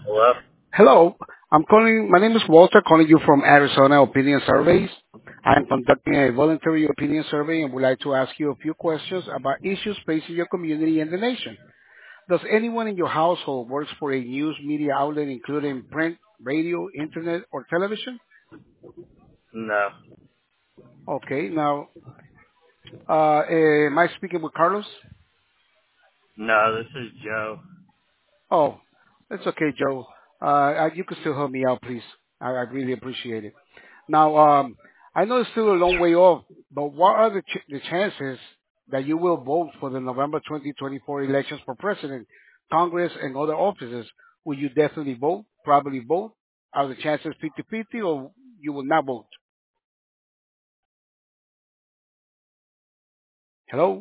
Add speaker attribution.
Speaker 1: Hello?
Speaker 2: Hello, I'm calling. My name is Walter, calling you from Arizona Opinion Surveys. I'm conducting a voluntary opinion survey and would like to ask you a few questions about issues facing your community and the nation. Does anyone in your household works for a news media outlet, including print, radio, internet, or television?
Speaker 1: No.
Speaker 2: Okay, now, am I speaking with Carlos?
Speaker 1: No, this is Joe.
Speaker 2: Oh, that's okay, Joe. You can still help me out, please. I really appreciate it. Now, I know it's still a long way off, but what are the chances that you will vote for the November 2024 elections for president, Congress, and other offices? Will you definitely vote? Probably vote? Are the chances 50-50, or you will not vote? Hello?